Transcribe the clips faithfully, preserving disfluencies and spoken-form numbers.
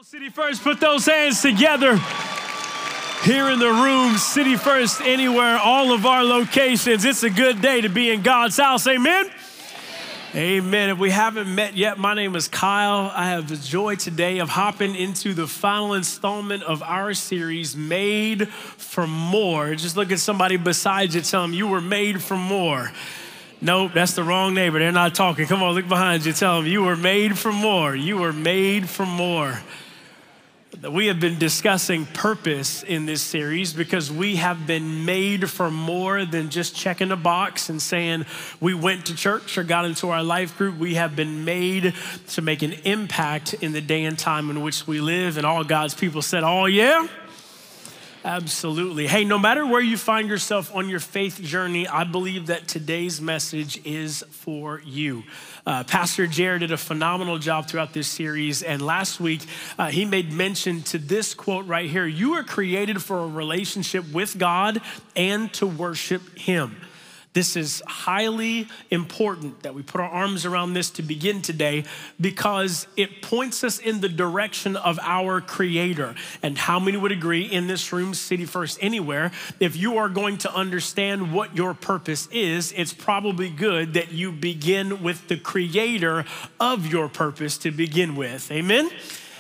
City First, put those hands together. Here in the room, City First, anywhere, all of our locations. It's a good day to be in God's house. Amen? Amen. If we haven't met yet, my name is Kyle. I have the joy today of hopping into the final installment of our series, Made for More. Just look at somebody beside you, tell them you were made for more. Nope, that's the wrong neighbor. They're not talking. Come on, look behind you. Tell them you were made for more. You were made for more. We have been discussing purpose in this series because we have been made for more than just checking a box and saying we went to church or got into our life group. We have been made to make an impact in the day and time in which we live. And all God's people said, oh yeah? Absolutely. Hey, no matter where you find yourself on your faith journey, I believe that today's message is for you. Uh, Pastor Jared did a phenomenal job throughout this series, and last week uh, he made mention to this quote right here: you are created for a relationship with God and to worship Him. This is highly important that we put our arms around this to begin today because it points us in the direction of our Creator. And how many would agree in this room, City First Anywhere, if you are going to understand what your purpose is, it's probably good that you begin with the Creator of your purpose to begin with. Amen?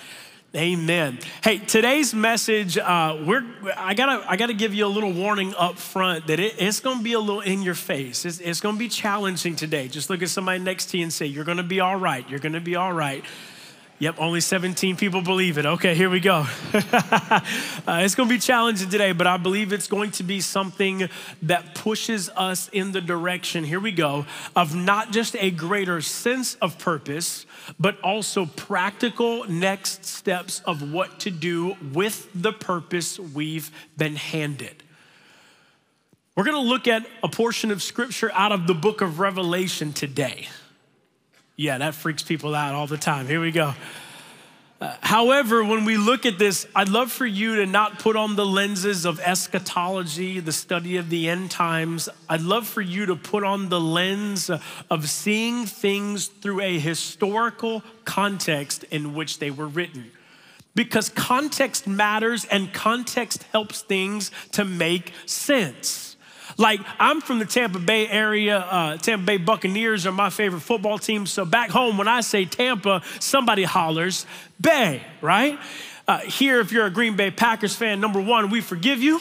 Amen. Hey, today's message, uh, we're I gotta I gotta give you a little warning up front that it, it's gonna be a little in your face. It's, it's gonna be challenging today. Just look at somebody next to you and say, "You're gonna be all right. You're gonna be all right." Yep, only seventeen people believe it. Okay, here we go. uh, it's gonna be challenging today, but I believe it's going to be something that pushes us in the direction, here we go, of not just a greater sense of purpose, but also practical next steps of what to do with the purpose we've been handed. We're gonna look at a portion of scripture out of the book of Revelation today. Yeah, that freaks people out all the time. Here we go. Uh, however, when we look at this, I'd love for you to not put on the lenses of eschatology, the study of the end times. I'd love for you to put on the lens of seeing things through a historical context in which they were written. Because context matters and context helps things to make sense. Like, I'm from the Tampa Bay area. Uh, Tampa Bay Buccaneers are my favorite football team. So back home, when I say Tampa, somebody hollers Bay, right? Uh, here, if you're a Green Bay Packers fan, number one, we forgive you.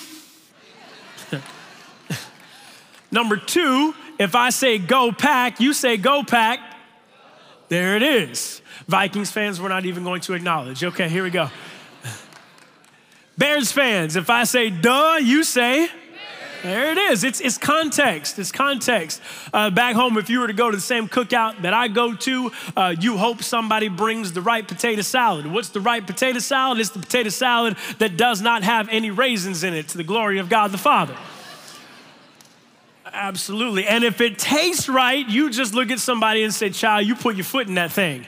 Number two, if I say go Pack, you say go Pack. There it is. Vikings fans, we're not even going to acknowledge. Okay, here we go. Bears fans, if I say duh, you say there it is. It's, it's context. It's context. Uh, back home, if you were to go to the same cookout that I go to, uh, you hope somebody brings the right potato salad. What's the right potato salad? It's the potato salad that does not have any raisins in it, to the glory of God the Father. Absolutely. And if it tastes right, you just look at somebody and say, child, you put your foot in that thing.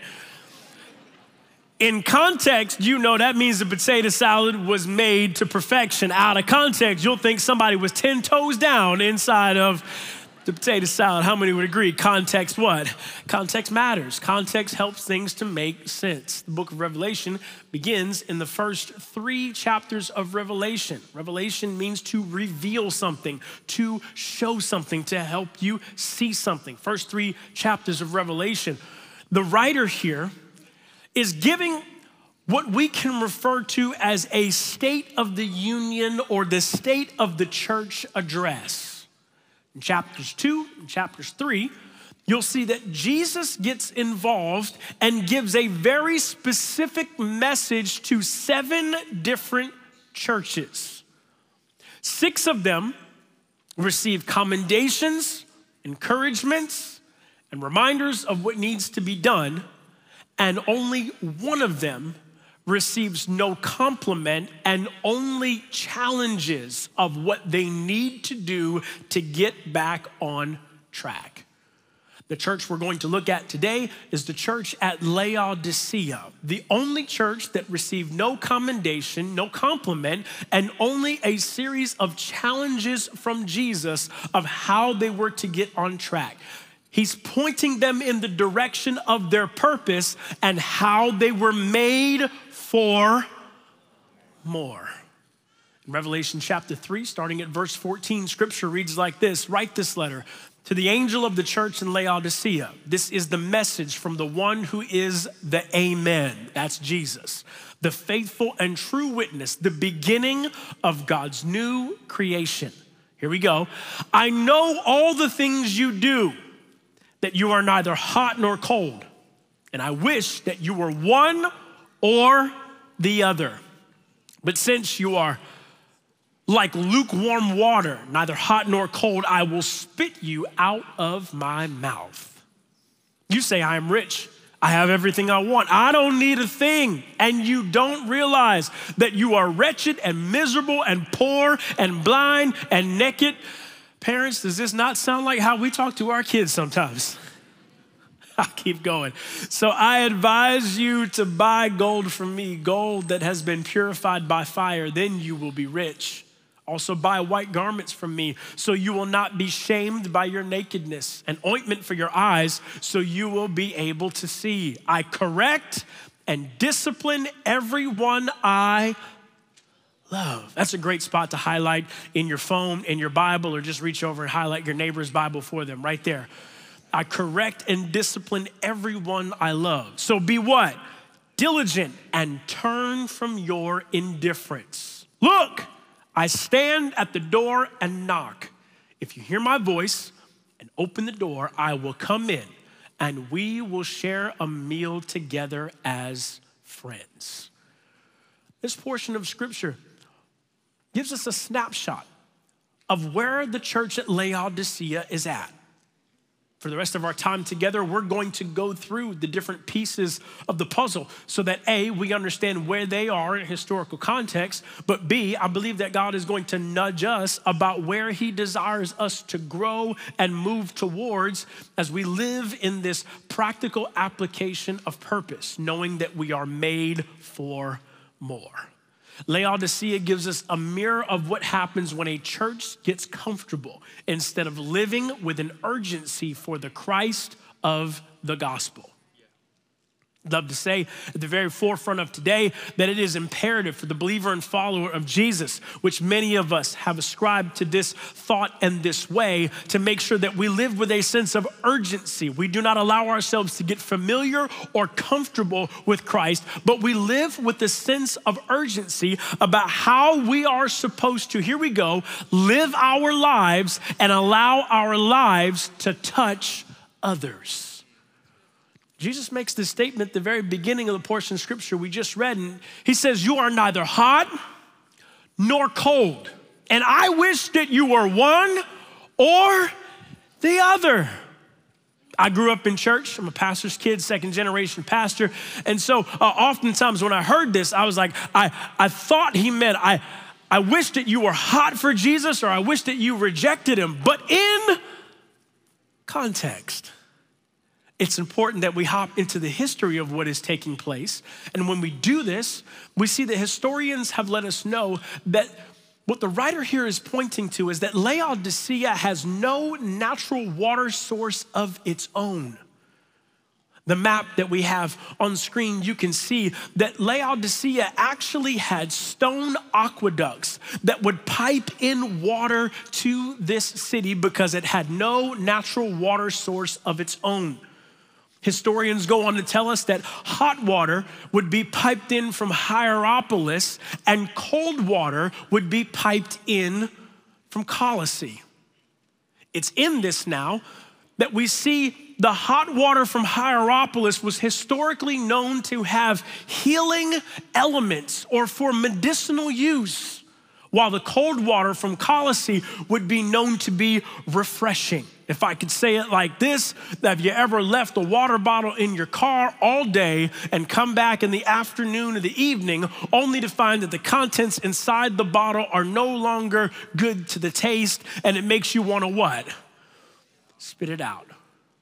In context, you know that means the potato salad was made to perfection. Out of context, you'll think somebody was ten toes down inside of the potato salad. How many would agree? Context what? Context matters. Context helps things to make sense. The book of Revelation begins in the first three chapters of Revelation. Revelation means to reveal something, to show something, to help you see something. First three chapters of Revelation. The writer here is giving what we can refer to as a State of the Union or the State of the Church address. In chapters two and chapters three, you'll see that Jesus gets involved and gives a very specific message to seven different churches. Six of them receive commendations, encouragements, and reminders of what needs to be done. And only one of them receives no compliment and only challenges of what they need to do to get back on track. The church we're going to look at today is the church at Laodicea, the only church that received no commendation, no compliment, and only a series of challenges from Jesus of how they were to get on track. He's pointing them in the direction of their purpose and how they were made for more. In Revelation chapter three, starting at verse fourteen, scripture reads like this: write this letter to the angel of the church in Laodicea. This is the message from the one who is the Amen. That's Jesus, the faithful and true witness, the beginning of God's new creation. Here we go. I know all the things you do, that you are neither hot nor cold. And I wish that you were one or the other. But since you are like lukewarm water, neither hot nor cold, I will spit you out of my mouth. You say, I am rich. I have everything I want. I don't need a thing. And you don't realize that you are wretched and miserable and poor and blind and naked. Parents, does this not sound like how we talk to our kids sometimes? I'll keep going. So I advise you to buy gold from me, gold that has been purified by fire, then you will be rich. Also buy white garments from me, so you will not be shamed by your nakedness, and ointment for your eyes, so you will be able to see. I correct and discipline everyone I love. That's a great spot to highlight in your phone, in your Bible, or just reach over and highlight your neighbor's Bible for them right there. I correct and discipline everyone I love. So be what? Diligent and turn from your indifference. Look, I stand at the door and knock. If you hear my voice and open the door, I will come in and we will share a meal together as friends. This portion of scripture gives us a snapshot of where the church at Laodicea is at. For the rest of our time together, we're going to go through the different pieces of the puzzle so that A, we understand where they are in historical context, but B, I believe that God is going to nudge us about where he desires us to grow and move towards as we live in this practical application of purpose, knowing that we are made for more. Laodicea gives us a mirror of what happens when a church gets comfortable instead of living with an urgency for the Christ of the gospel. I'd love to say at the very forefront of today that it is imperative for the believer and follower of Jesus, which many of us have ascribed to this thought and this way, to make sure that we live with a sense of urgency. We do not allow ourselves to get familiar or comfortable with Christ, but we live with a sense of urgency about how we are supposed to, here we go, live our lives and allow our lives to touch others. Jesus makes this statement at the very beginning of the portion of scripture we just read, and he says, you are neither hot nor cold, and I wish that you were one or the other. I grew up in church. I'm a pastor's kid, second generation pastor, and so uh, oftentimes when I heard this, I was like, I, I thought he meant, I, I wish that you were hot for Jesus, or I wish that you rejected him, but in context. It's important that we hop into the history of what is taking place. And when we do this, we see that historians have let us know that what the writer here is pointing to is that Laodicea has no natural water source of its own. The map that we have on screen, you can see that Laodicea actually had stone aqueducts that would pipe in water to this city because it had no natural water source of its own. Historians go on to tell us that hot water would be piped in from Hierapolis and cold water would be piped in from Colossae. It's in this now that we see the hot water from Hierapolis was historically known to have healing elements or for medicinal use, while the cold water from Colossae would be known to be refreshing. If I could say it like this, that have you ever left a water bottle in your car all day and come back in the afternoon or the evening only to find that the contents inside the bottle are no longer good to the taste and it makes you want to what? Spit it out.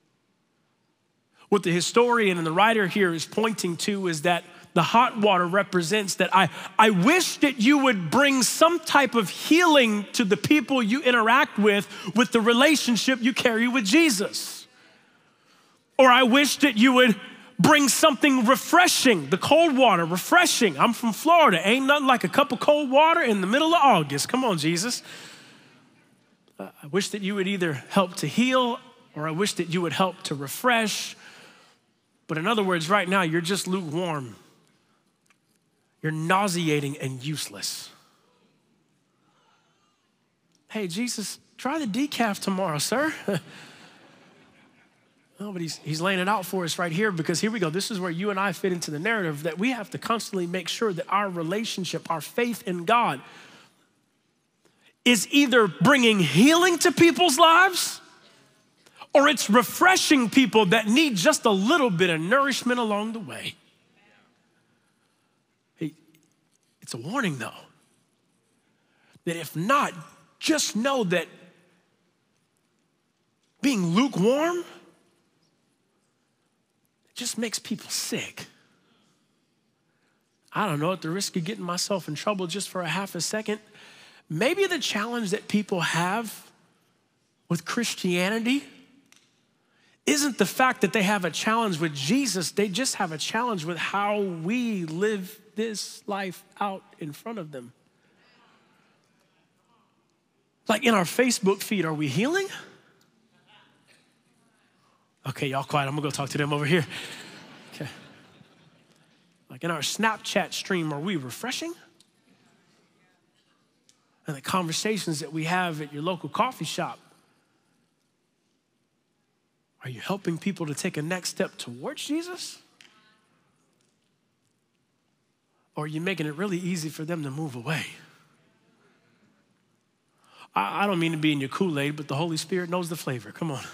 What the historian and the writer here is pointing to is that the hot water represents that I, I wish that you would bring some type of healing to the people you interact with, with the relationship you carry with Jesus. Or I wish that you would bring something refreshing, the cold water, refreshing. I'm from Florida. Ain't nothing like a cup of cold water in the middle of August. Come on, Jesus. Uh, I wish that you would either help to heal or I wish that you would help to refresh. But in other words, right now, you're just lukewarm. You're nauseating and useless. Hey, Jesus, try the decaf tomorrow, sir. No, but he's, he's laying it out for us right here because here we go. This is where you and I fit into the narrative that we have to constantly make sure that our relationship, our faith in God is either bringing healing to people's lives or it's refreshing people that need just a little bit of nourishment along the way. Hey, it's a warning though, that if not, just know that being lukewarm just makes people sick. I don't know, at the risk of getting myself in trouble just for a half a second, maybe the challenge that people have with Christianity isn't the fact that they have a challenge with Jesus, they just have a challenge with how we live this life out in front of them. Like in our Facebook feed, are we healing? Okay, y'all quiet. I'm gonna go talk to them over here. Okay. Like in our Snapchat stream, are we refreshing? And the conversations that we have at your local coffee shop, are you helping people to take a next step towards Jesus? Or are you making it really easy for them to move away? I, I don't mean to be in your Kool-Aid, but the Holy Spirit knows the flavor. Come on.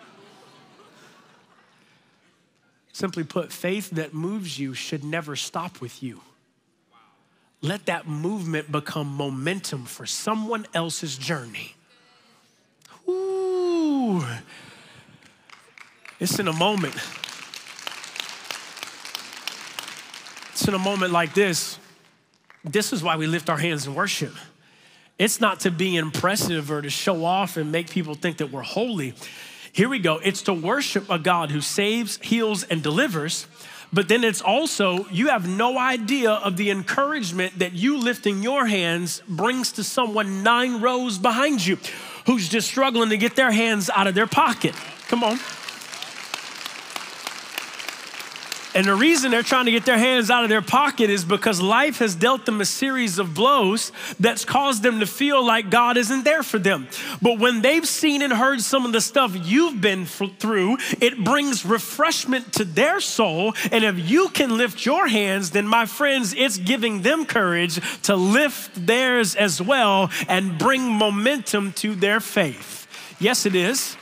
Simply put, faith that moves you should never stop with you. Let that movement become momentum for someone else's journey. Ooh. It's in a moment. It's in a moment like this. This is why we lift our hands in worship. It's not to be impressive or to show off and make people think that we're holy. Here we go. It's to worship a God who saves, heals, and delivers. But then it's also, you have no idea of the encouragement that you lifting your hands brings to someone nine rows behind you who's just struggling to get their hands out of their pocket. Come on. And the reason they're trying to get their hands out of their pocket is because life has dealt them a series of blows that's caused them to feel like God isn't there for them. But when they've seen and heard some of the stuff you've been through, it brings refreshment to their soul. And if you can lift your hands, then my friends, it's giving them courage to lift theirs as well and bring momentum to their faith. Yes, it is.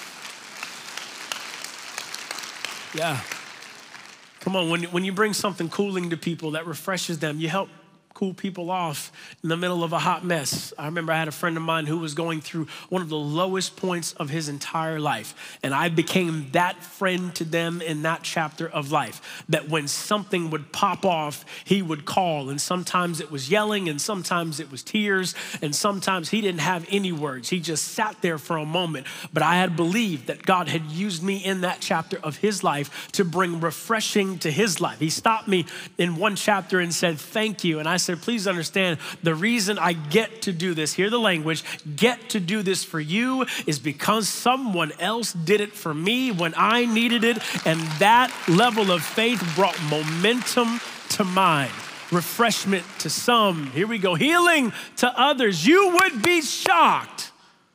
Yeah. Come on, when, when you bring something cooling to people that refreshes them, you help cool people off in the middle of a hot mess. I remember I had a friend of mine who was going through one of the lowest points of his entire life. And I became that friend to them in that chapter of life, that when something would pop off, he would call. And sometimes it was yelling, and sometimes it was tears, and sometimes he didn't have any words. He just sat there for a moment. But I had believed that God had used me in that chapter of his life to bring refreshing to his life. He stopped me in one chapter and said, "Thank you." And I said, "Please understand, the reason I get to do this," hear the language, "get to do this for you is because someone else did it for me when I needed it." And that level of faith brought momentum to mine, refreshment to some. Here we go, healing to others. You would be shocked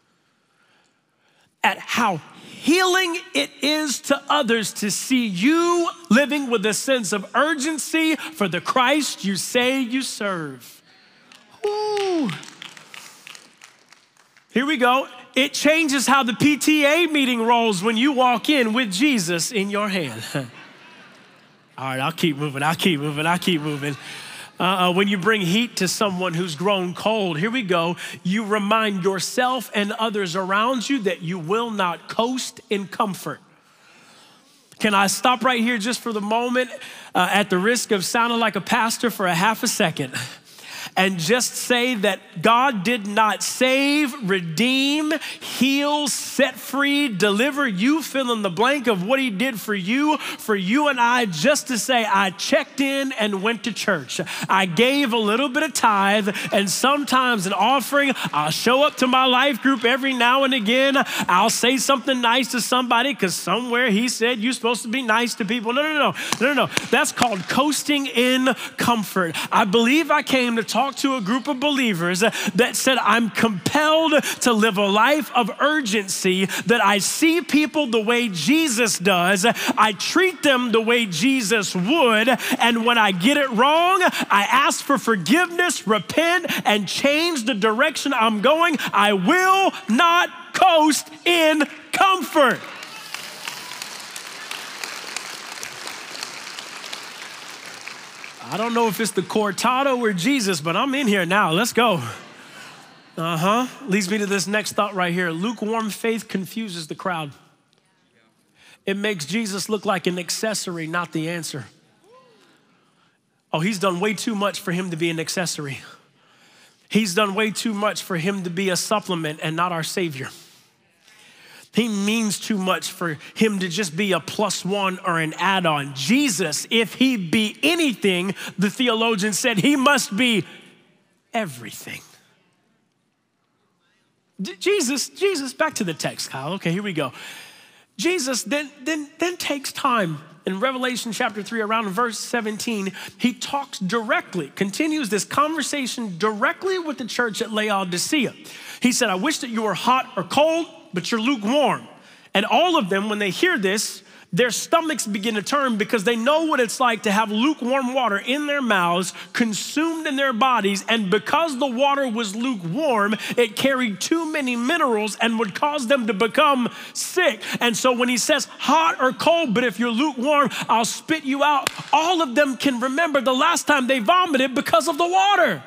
at how healing it is to others to see you living with a sense of urgency for the Christ you say you serve. Ooh. Here we go. It changes how the P T A meeting rolls when you walk in with Jesus in your hand. All right, I'll keep moving, I'll keep moving, I'll keep moving. Uh, when you bring heat to someone who's grown cold, here we go. You remind yourself and others around you that you will not coast in comfort. Can I stop right here just for the moment uh, at the risk of sounding like a pastor for a half a second? and just say that God did not save, redeem, heal, set free, deliver, you fill in the blank of what he did for you, for you and I, just to say, I checked in and went to church. I gave a little bit of tithe and sometimes an offering. I'll show up to my life group every now and again. I'll say something nice to somebody because somewhere he said you're supposed to be nice to people. No, no, no, no, no, no. That's called coasting in comfort. I believe I came to talk to a group of believers that said, I'm compelled to live a life of urgency, that I see people the way Jesus does. I treat them the way Jesus would. And when I get it wrong, I ask for forgiveness, repent, and change the direction I'm going. I will not coast in comfort. I don't know if it's the cortado or Jesus, but I'm in here now. Let's go. Uh-huh. Leads me to this next thought right here. Lukewarm faith confuses the crowd. It makes Jesus look like an accessory, not the answer. Oh, he's done way too much for him to be an accessory. He's done way too much for him to be a supplement and not our Savior. He means too much for him to just be a plus one or an add-on. Jesus, if he be anything, the theologian said he must be everything. D- Jesus, Jesus, back to the text, Kyle. Okay, here we go. Jesus then, then, then takes time in Revelation chapter three, around verse seventeen. He talks directly, continues this conversation directly with the church at Laodicea. He said, I wish that you were hot or cold, but you're lukewarm. And all of them, when they hear this, their stomachs begin to turn because they know what it's like to have lukewarm water in their mouths, consumed in their bodies. And because the water was lukewarm, it carried too many minerals and would cause them to become sick. And so when he says hot or cold, but if you're lukewarm, I'll spit you out, all of them can remember the last time they vomited because of the water.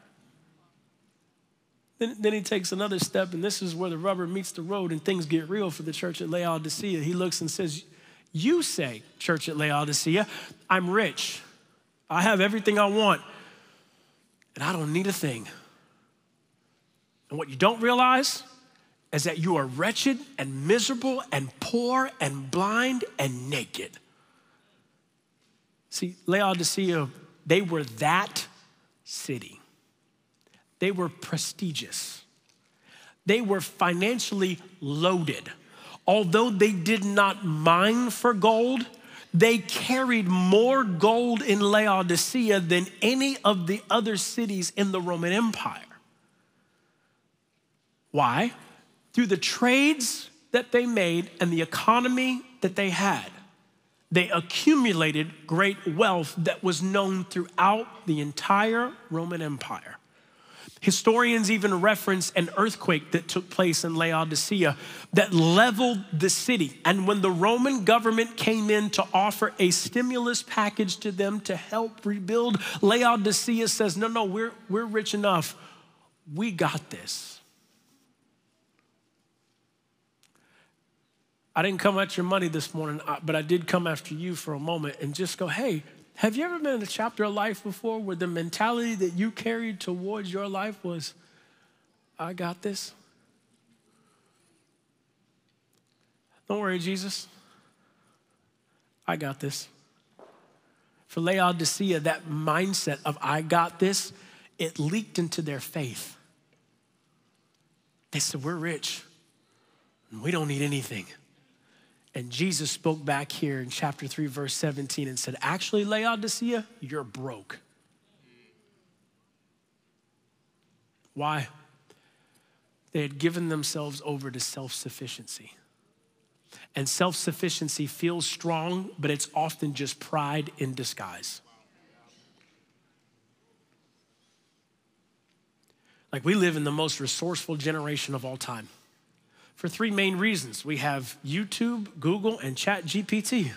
Then, then he takes another step, and this is where the rubber meets the road and things get real for the church at Laodicea. He looks and says, you say, church at Laodicea, I'm rich. I have everything I want, and I don't need a thing. And what you don't realize is that you are wretched and miserable and poor and blind and naked. See, Laodicea, they were that city. They were prestigious. They were financially loaded. Although they did not mine for gold, they carried more gold in Laodicea than any of the other cities in the Roman Empire. Why? Through the trades that they made and the economy that they had, they accumulated great wealth that was known throughout the entire Roman Empire. Historians even reference an earthquake that took place in Laodicea that leveled the city. And when the Roman government came in to offer a stimulus package to them to help rebuild, Laodicea says, no, no, we're, we're rich enough. We got this. I didn't come at your money this morning, but I did come after you for a moment and just go, hey, have you ever been in a chapter of life before where the mentality that you carried towards your life was, I got this? Don't worry, Jesus. I got this. For Laodicea, that mindset of I got this, it leaked into their faith. They said, we're rich and we don't need anything. And Jesus spoke back here in chapter three, verse seventeen and said, actually, Laodicea, you're broke. Why? They had given themselves over to self-sufficiency. And self-sufficiency feels strong, but it's often just pride in disguise. Like, we live in the most resourceful generation of all time. For three main reasons. We have YouTube, Google, and Chat G P T.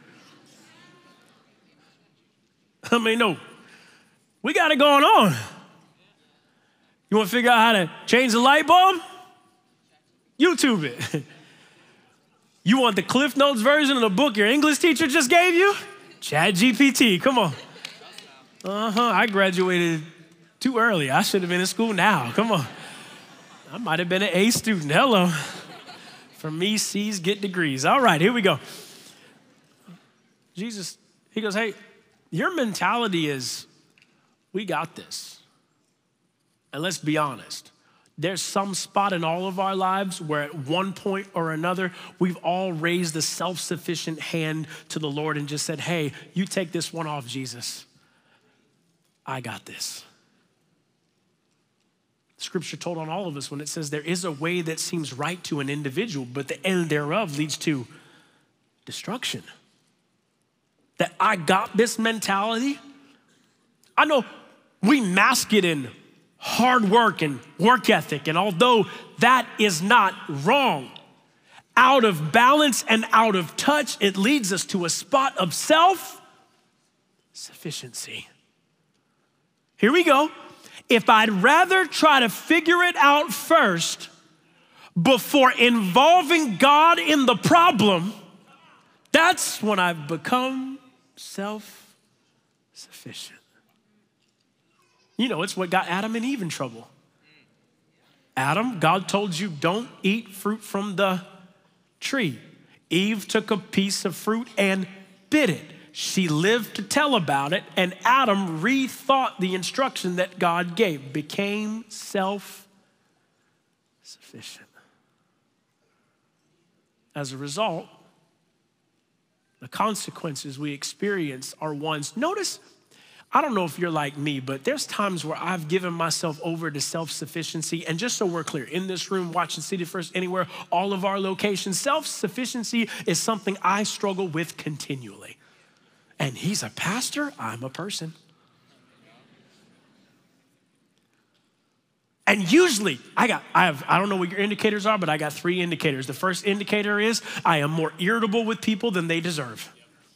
I mean, no, we got it going on. You want to figure out how to change the light bulb? YouTube it. You want the Cliff Notes version of the book your English teacher just gave you? Chat G P T, come on. Uh-huh, I graduated too early. I should have been in school now. Come on. I might have been an A student. Hello. For me, C's get degrees. All right, here we go. Jesus, he goes, hey, your mentality is, we got this. And let's be honest. There's some spot in all of our lives where at one point or another, we've all raised a self-sufficient hand to the Lord and just said, hey, you take this one off, Jesus. I got this. Scripture told on all of us when it says there is a way that seems right to an individual, but the end thereof leads to destruction. That I got this mentality. I know we mask it in hard work and work ethic, and although that is not wrong, out of balance and out of touch, it leads us to a spot of self-sufficiency. Here we go. If I'd rather try to figure it out first before involving God in the problem, that's when I've become self-sufficient. You know, it's what got Adam and Eve in trouble. Adam, God told you don't eat fruit from the tree. Eve took a piece of fruit and bit it. She lived to tell about it, and Adam rethought the instruction that God gave, became self-sufficient. As a result, the consequences we experience are ones. Notice, I don't know if you're like me, but there's times where I've given myself over to self-sufficiency. And just so we're clear, in this room, watching City First, anywhere, all of our locations, self-sufficiency is something I struggle with continually. And he's a pastor, I'm a person. And usually, I got, I have, I don't know what your indicators are, but I got three indicators. The first indicator is I am more irritable with people than they deserve.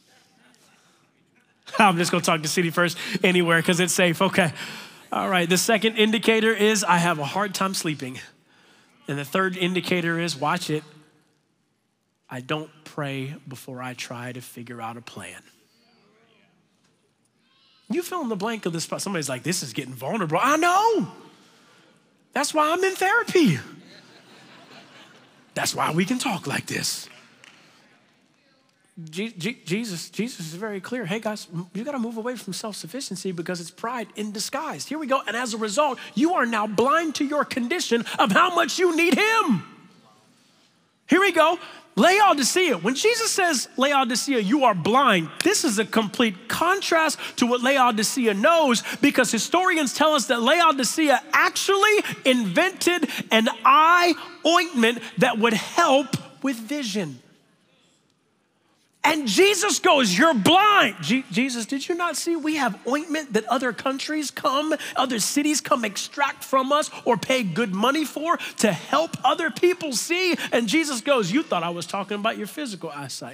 I'm just gonna talk to City First anywhere because it's safe, okay. All right, the second indicator is I have a hard time sleeping. And the third indicator is, watch it, I don't pray before I try to figure out a plan. You fill in the blank of this spot. Somebody's like, this is getting vulnerable. I know. That's why I'm in therapy. That's why we can talk like this. Je- Je- Jesus, Jesus is very clear. Hey guys, you gotta move away from self-sufficiency because it's pride in disguise. Here we go. And as a result, you are now blind to your condition of how much you need him. Here we go. Laodicea, when Jesus says, Laodicea, you are blind, this is a complete contrast to what Laodicea knows, because historians tell us that Laodicea actually invented an eye ointment that would help with vision. And Jesus goes, you're blind. Je- Jesus, did you not see we have ointment that other countries come, other cities come extract from us or pay good money for to help other people see? And Jesus goes, you thought I was talking about your physical eyesight.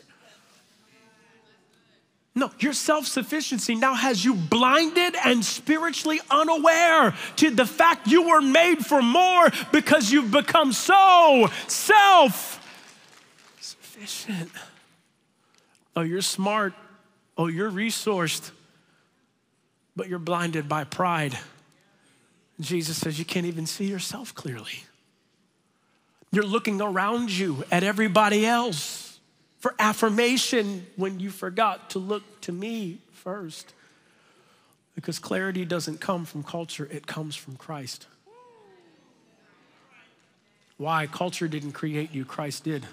No, your self-sufficiency now has you blinded and spiritually unaware to the fact you were made for more because you've become so self-sufficient. Oh, you're smart. Oh, you're resourced, but you're blinded by pride. Jesus says you can't even see yourself clearly. You're looking around you at everybody else for affirmation when you forgot to look to me first. Because clarity doesn't come from culture, it comes from Christ. Why? Culture didn't create you, Christ did.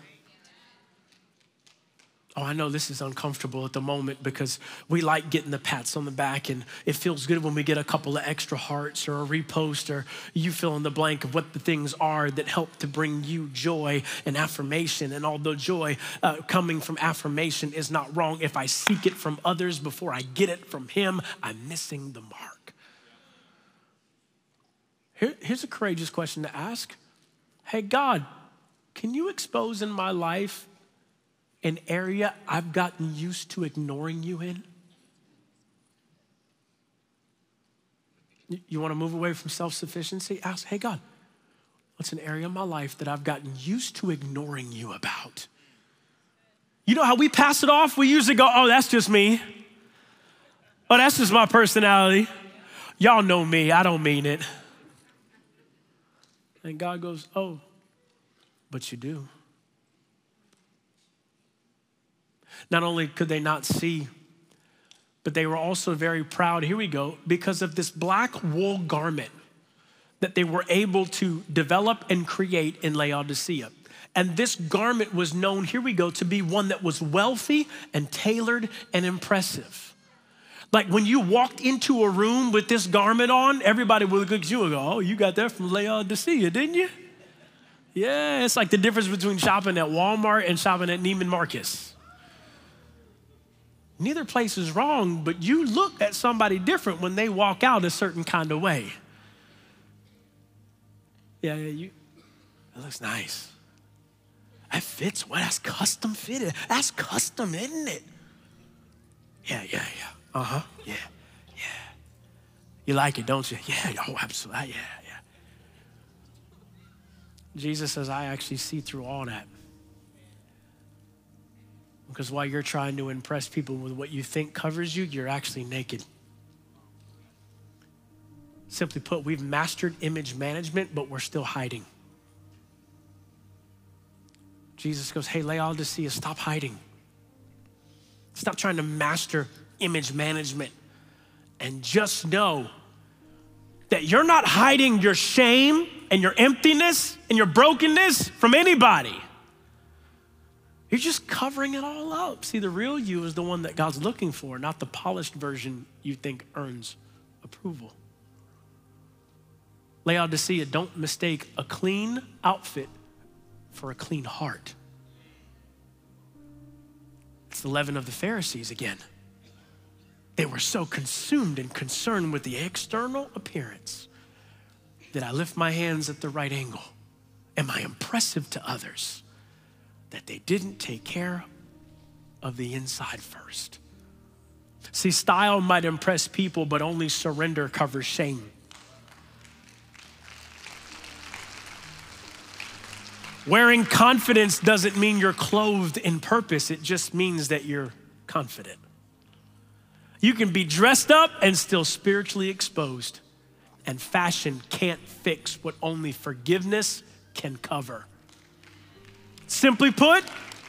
Oh, I know this is uncomfortable at the moment because we like getting the pats on the back, and it feels good when we get a couple of extra hearts or a repost, or you fill in the blank of what the things are that help to bring you joy and affirmation. And although joy uh, coming from affirmation is not wrong, if I seek it from others before I get it from him, I'm missing the mark. Here, here's a courageous question to ask. Hey, God, can you expose in my life an area I've gotten used to ignoring you in? You want to move away from self-sufficiency? Ask, hey God, what's an area in my life that I've gotten used to ignoring you about? You know how we pass it off? We usually go, oh, that's just me. Oh, that's just my personality. Y'all know me, I don't mean it. And God goes, oh, but you do. Not only could they not see, but they were also very proud, here we go, because of this black wool garment that they were able to develop and create in Laodicea. And this garment was known, here we go, to be one that was wealthy and tailored and impressive. Like when you walked into a room with this garment on, everybody would look at you and go, oh, you got that from Laodicea, didn't you? Yeah, it's like the difference between shopping at Walmart and shopping at Neiman Marcus. Neither place is wrong, but you look at somebody different when they walk out a certain kind of way. Yeah, yeah, you, that looks nice. That fits well, that's custom fitted. That's custom, isn't it? Yeah, yeah, yeah. Uh-huh, yeah, yeah. You like it, don't you? Yeah, oh, absolutely, yeah, yeah. Jesus says, I actually see through all that. Because while you're trying to impress people with what you think covers you, you're actually naked. Simply put, we've mastered image management, but we're still hiding. Jesus goes, hey, Laodicea, stop hiding. Stop trying to master image management. And just know that you're not hiding your shame and your emptiness and your brokenness from anybody. You're just covering it all up. See, the real you is the one that God's looking for, not the polished version you think earns approval. Laodicea, don't mistake a clean outfit for a clean heart. It's the leaven of the Pharisees again. They were so consumed and concerned with the external appearance. Did I lift my hands at the right angle? Am I impressive to others? That they didn't take care of the inside first. See, style might impress people, but only surrender covers shame. Wearing confidence doesn't mean you're clothed in purpose. It just means that you're confident. You can be dressed up and still spiritually exposed. And fashion can't fix what only forgiveness can cover. Simply put,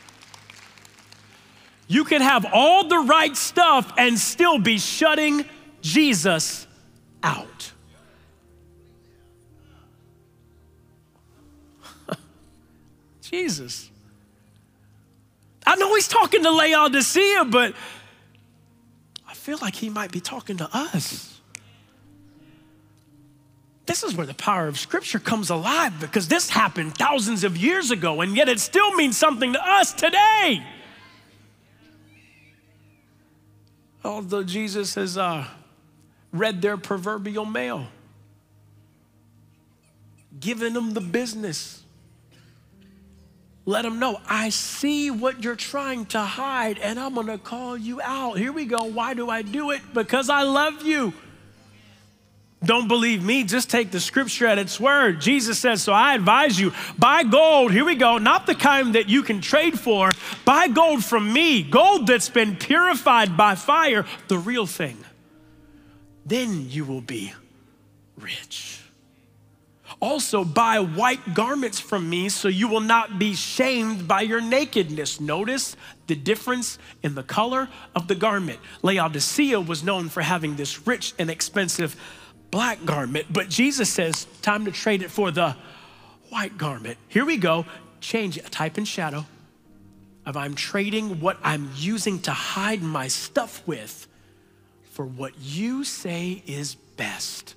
you can have all the right stuff and still be shutting Jesus out. Jesus. I know he's talking to Laodicea, but I feel like he might be talking to us. This is where the power of Scripture comes alive, because this happened thousands of years ago, and yet it still means something to us today. Although Jesus has uh, read their proverbial mail, given them the business. Let them know, I see what you're trying to hide, and I'm gonna call you out. Here we go. Why do I do it? Because I love you. Don't believe me, just take the scripture at its word. Jesus says, so I advise you, buy gold, here we go, not the kind that you can trade for, buy gold from me, gold that's been purified by fire, the real thing. Then you will be rich. Also buy white garments from me so you will not be shamed by your nakedness. Notice the difference in the color of the garment. Laodicea was known for having this rich and expensive black garment, but Jesus says, time to trade it for the white garment. Here we go, change it, type in shadow of I'm trading what I'm using to hide my stuff with for what you say is best.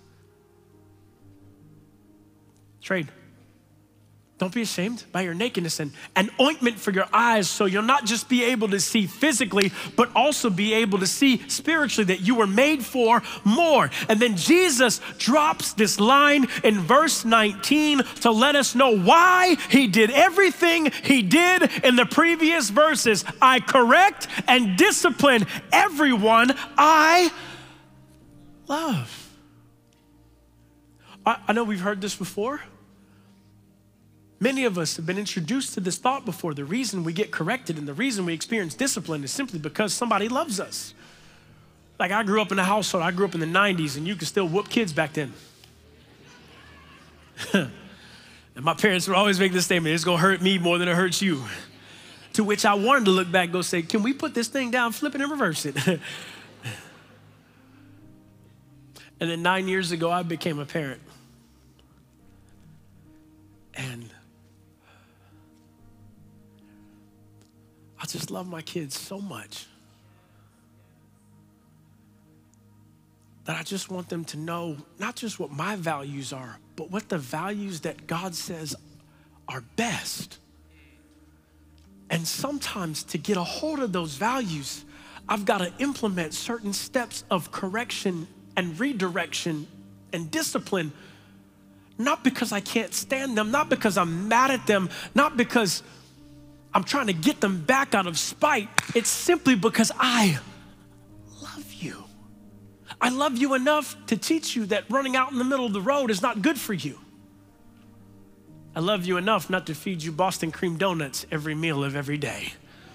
Trade. Don't be ashamed by your nakedness, and an ointment for your eyes so you'll not just be able to see physically, but also be able to see spiritually that you were made for more. And then Jesus drops this line in verse nineteen to let us know why he did everything he did in the previous verses. I correct and discipline everyone I love. I, I know we've heard this before. Many of us have been introduced to this thought before. The reason we get corrected and the reason we experience discipline is simply because somebody loves us. Like I grew up in a household, I grew up in the nineties, and you could still whoop kids back then. And my parents would always make this statement, it's gonna hurt me more than it hurts you. To which I wanted to look back and go say, can we put this thing down, flip it and reverse it? And then nine years ago, I became a parent. And I just love my kids so much that I just want them to know not just what my values are, but what the values that God says are best. And sometimes to get a hold of those values, I've got to implement certain steps of correction and redirection and discipline, not because I can't stand them, not because I'm mad at them, not because I'm trying to get them back out of spite. It's simply because I love you. I love you enough to teach you that running out in the middle of the road is not good for you. I love you enough not to feed you Boston cream donuts every meal of every day.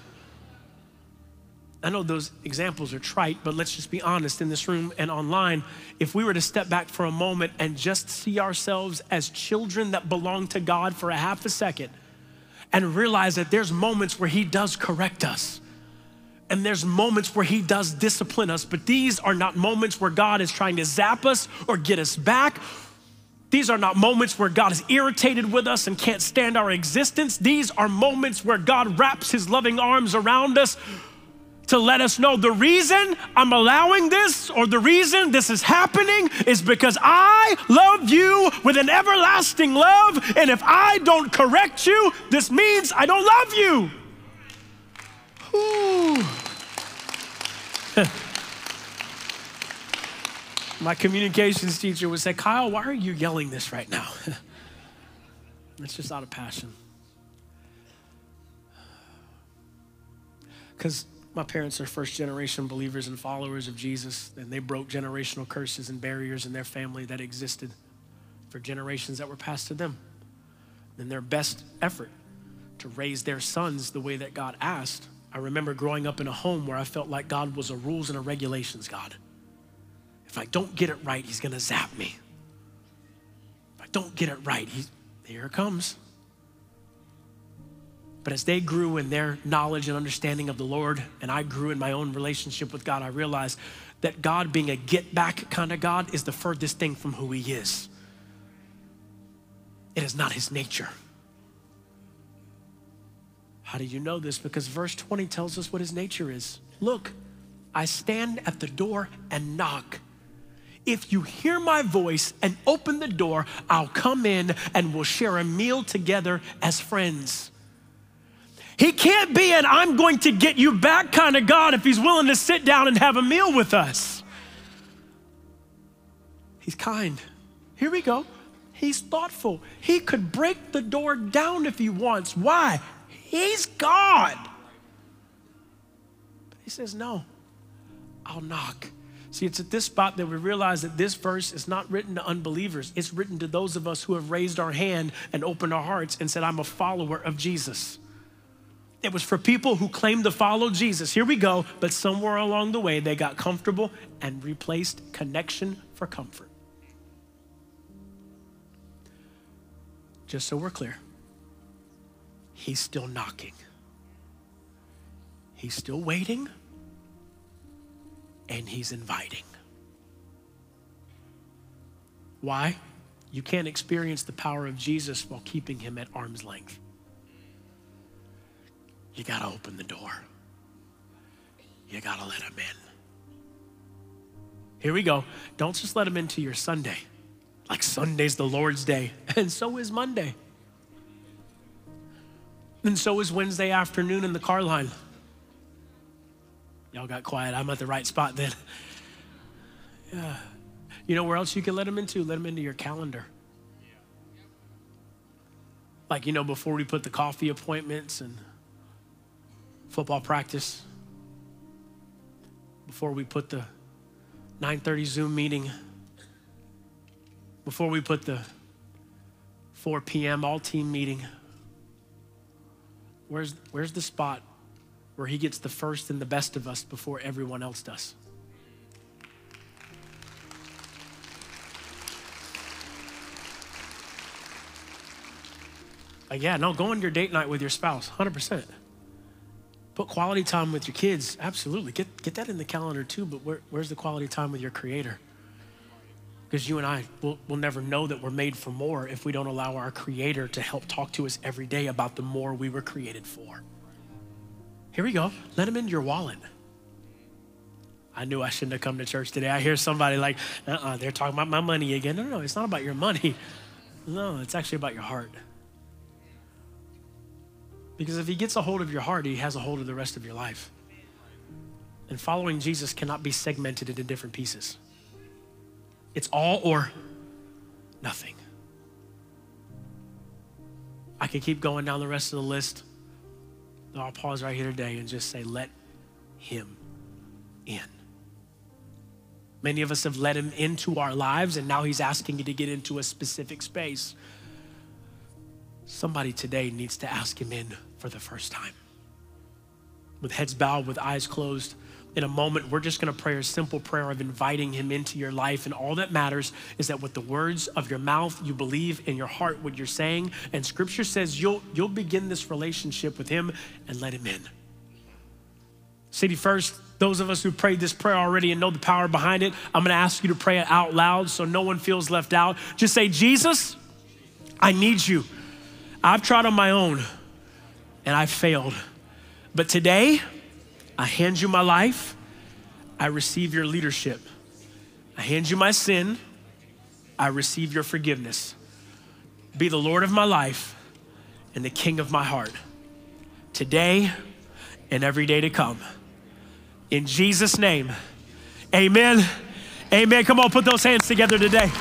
I know those examples are trite, but let's just be honest in this room and online. If we were to step back for a moment and just see ourselves as children that belong to God for a half a second and realize that there's moments where he does correct us and there's moments where he does discipline us, but these are not moments where God is trying to zap us or get us back. These are not moments where God is irritated with us and can't stand our existence. These are moments where God wraps his loving arms around us to let us know the reason I'm allowing this or the reason this is happening is because I love you with an everlasting love. And if I don't correct you, this means I don't love you. Ooh. My communications teacher would say, Kyle, why are you yelling this right now? It's just out of passion. Because my parents are first generation believers and followers of Jesus, and they broke generational curses and barriers in their family that existed for generations that were passed to them. In their best effort to raise their sons the way that God asked, I remember growing up in a home where I felt like God was a rules and a regulations God. If I don't get it right, he's gonna zap me. If I don't get it right, he, here it comes. But as they grew in their knowledge and understanding of the Lord, and I grew in my own relationship with God, I realized that God being a get back kind of God is the furthest thing from who he is. It is not his nature. How do you know this? Because verse twenty tells us what his nature is. Look, I stand at the door and knock. If you hear my voice and open the door, I'll come in and we'll share a meal together as friends. He can't be an I'm going to get you back kind of God if he's willing to sit down and have a meal with us. He's kind. Here we go. He's thoughtful. He could break the door down if he wants. Why? He's God. But he says, no, I'll knock. See, it's at this spot that we realize that this verse is not written to unbelievers. It's written to those of us who have raised our hand and opened our hearts and said, I'm a follower of Jesus. It was for people who claimed to follow Jesus. Here we go. But somewhere along the way, they got comfortable and replaced connection for comfort. Just so we're clear, he's still knocking. He's still waiting, and he's inviting. Why? You can't experience the power of Jesus while keeping him at arm's length. You gotta open the door. You gotta let him in. Here we go. Don't just let him into your Sunday. Like Sunday's the Lord's day, and so is Monday. And so is Wednesday afternoon in the car line. Y'all got quiet. I'm at the right spot then. Yeah. You know where else you can let him into? Let him into your calendar. Like, you know, before we put the coffee appointments and football practice, before we put the nine thirty Zoom meeting, before we put the four p.m. all-team meeting, where's, where's the spot where he gets the first and the best of us before everyone else does? Like, yeah, no, go on your date night with your spouse, one hundred percent. Put quality time with your kids, absolutely. Get, get that in the calendar too, but where, where's the quality time with your Creator? Because you and I will will never know that we're made for more if we don't allow our Creator to help talk to us every day about the more we were created for. Here we go. Let him into your wallet. I knew I shouldn't have come to church today. I hear somebody like, uh-uh, they're talking about my money again. No, no, it's not about your money. No, it's actually about your heart. Because if he gets a hold of your heart, he has a hold of the rest of your life. And following Jesus cannot be segmented into different pieces. It's all or nothing. I could keep going down the rest of the list. I'll pause right here today and just say, let him in. Many of us have let him into our lives, and now he's asking you to get into a specific space. Somebody today needs to ask him in for the first time. With heads bowed, with eyes closed, in a moment, we're just gonna pray a simple prayer of inviting him into your life. And all that matters is that with the words of your mouth, you believe in your heart what you're saying. And scripture says you'll, you'll begin this relationship with him and let him in. City First, those of us who prayed this prayer already and know the power behind it, I'm gonna ask you to pray it out loud so no one feels left out. Just say, Jesus, I need you. I've tried on my own and I failed. But today, I hand you my life. I receive your leadership. I hand you my sin. I receive your forgiveness. Be the Lord of my life and the King of my heart, today and every day to come. In Jesus' name, amen. Amen. Come on, put those hands together today.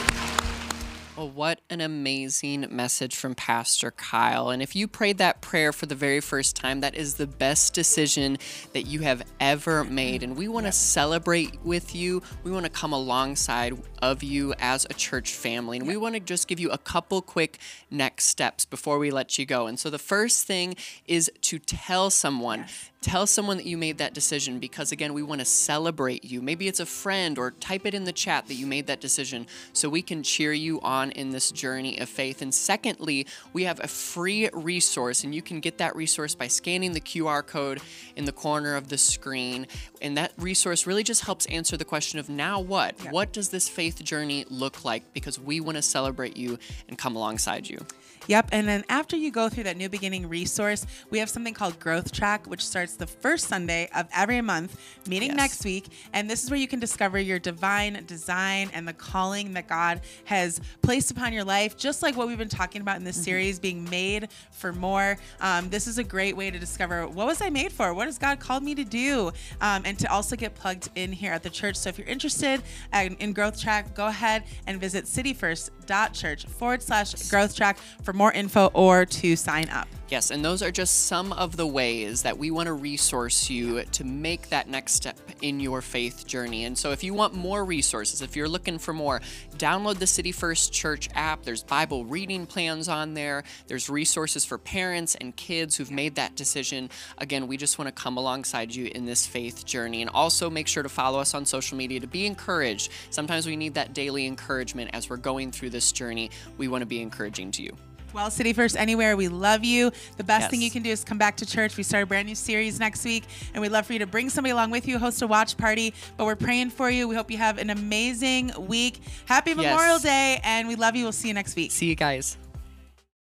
Well, what an amazing message from Pastor Kyle. And if you prayed that prayer for the very first time, that is the best decision that you have ever made. And we want to celebrate with you. We want to come alongside of you as a church family. And we want to just give you a couple quick next steps before we let you go. And so the first thing is to tell someone. Yes. Tell someone that you made that decision, because again, we want to celebrate you. Maybe it's a friend, or type it in the chat that you made that decision so we can cheer you on in this journey of faith. And secondly, we have a free resource, and you can get that resource by scanning the Q R code in the corner of the screen. And that resource really just helps answer the question of now what? Yeah. What does this faith journey look like? Because we want to celebrate you and come alongside you. Yep, and then after you go through that New Beginning resource, we have something called Growth Track, which starts the first Sunday of every month, meeting yes. next week. And this is where you can discover your divine design and the calling that God has placed upon your life, just like what we've been talking about in this mm-hmm. series, being made for more. Um, this is a great way to discover, what was I made for? What has God called me to do? Um, and to also get plugged in here at the church. So if you're interested in, in Growth Track, go ahead and visit cityfirst.church forward slash growth track for more info or to sign up. Yes, and those are just some of the ways that we want to resource you to make that next step in your faith journey. And so if you want more resources, if you're looking for more, download the City First Church app. There's Bible reading plans on there. There's resources for parents and kids who've made that decision. Again, we just want to come alongside you in this faith journey. And also make sure to follow us on social media to be encouraged. Sometimes we need that daily encouragement as we're going through this journey. We want to be encouraging to you. Well, City First Anywhere, we love you. The best yes. thing you can do is come back to church. We start a brand new series next week, and we'd love for you to bring somebody along with you, host a watch party. But we're praying for you. We hope you have an amazing week. Happy yes. Memorial Day, and we love you. We'll see you next week. See you guys.